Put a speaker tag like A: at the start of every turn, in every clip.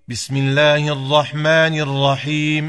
A: بسم الله الرحمن الرحيم.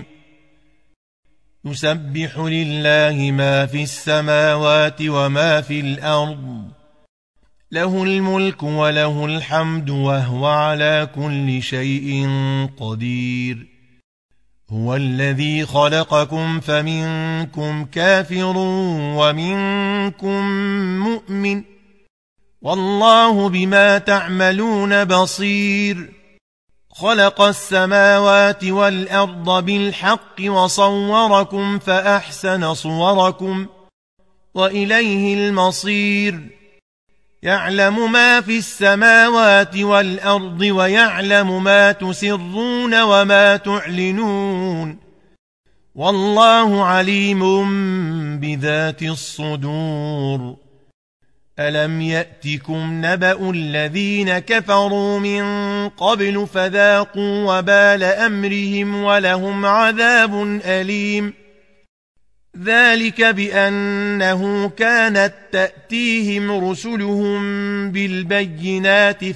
A: يسبح لله ما في السماوات وما في الأرض، له الملك وله الحمد وهو على كل شيء قدير. هو الذي خلقكم فمنكم كافر ومنكم مؤمن، والله بما تعملون بصير. خلق السماوات والأرض بالحق وصوركم فأحسن صوركم وإليه المصير. يعلم ما في السماوات والأرض ويعلم ما تسرون وما تعلنون، والله عليم بذات الصدور. ألم يأتكم نبأ الذين كفروا من قبل فذاقوا وبال أمرهم ولهم عذاب أليم. ذلك بأنه كانت تأتيهم رسلهم بالبينات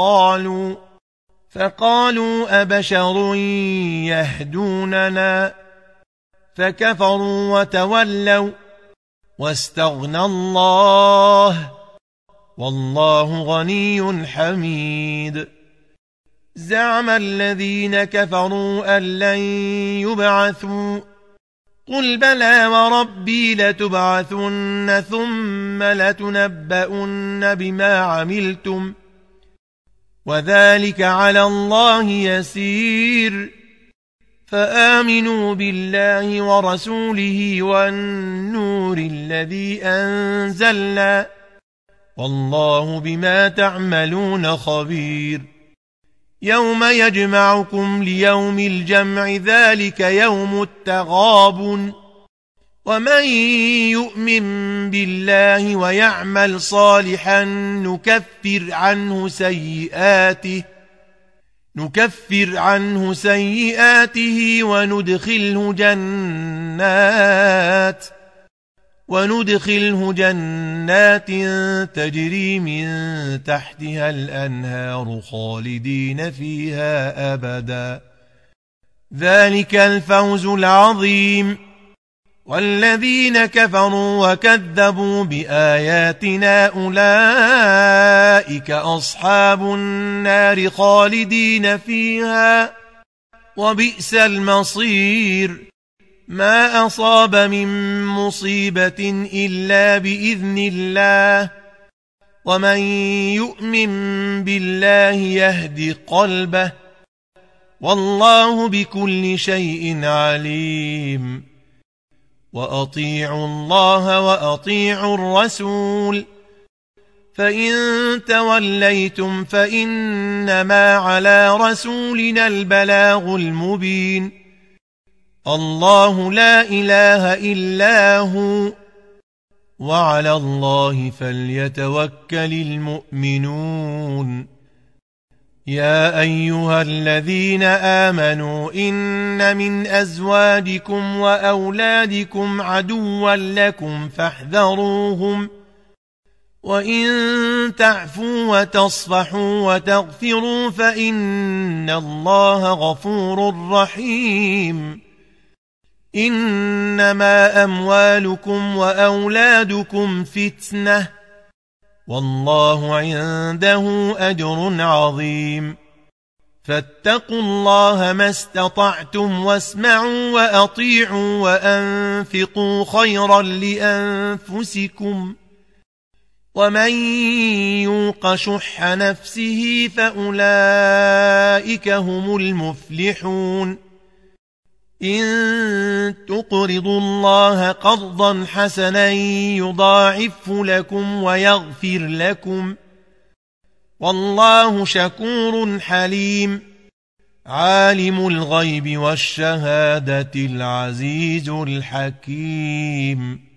A: فقالوا أبشر يهدوننا، فكفروا وتولوا واستغنى الله، والله غني حميد. زعم الذين كفروا أن لن يبعثوا، قل بلى وربي لتبعثن ثم لتنبؤن بما عملتم، وذلك على الله يسير. فآمنوا بالله ورسوله والنور الذي أنزلنا، والله بما تعملون خبير. يوم يجمعكم ليوم الجمع، ذلك يوم التغابن. ومن يؤمن بالله ويعمل صالحا نكفر عنه سيئاته وندخله جنات تجري من تحتها الأنهار خالدين فيها أبدا، ذلك الفوز العظيم. والذين كفروا وكذبوا بآياتنا أولئك أصحاب النار خالدين فيها، وبئس المصير. ما أصاب من مصيبة إلا بإذن الله، ومن يؤمن بالله يهد قلبه، والله بكل شيء عليم. وأطيعوا الله وأطيعوا الرسول، فإن توليتم فإنما على رسولنا البلاغ المبين. الله لا إله إلا هو، وعلى الله فليتوكل المؤمنون. يا أيها الذين آمنوا إن من أزواجكم وأولادكم عدوا لكم فاحذروهم، وإن تعفوا وتصفحوا وتغفروا فإن الله غفور رحيم. إنما أموالكم وأولادكم فتنة، والله عنده أجر عظيم. فاتقوا الله ما استطعتم واسمعوا وأطيعوا وأنفقوا خيرا لأنفسكم، ومن يوق شح نفسه فأولئك هم المفلحون. إن تقرضوا الله قرضا حسنا يضاعفه لكم ويغفر لكم، والله شكور حليم. عالم الغيب والشهادة العزيز الحكيم.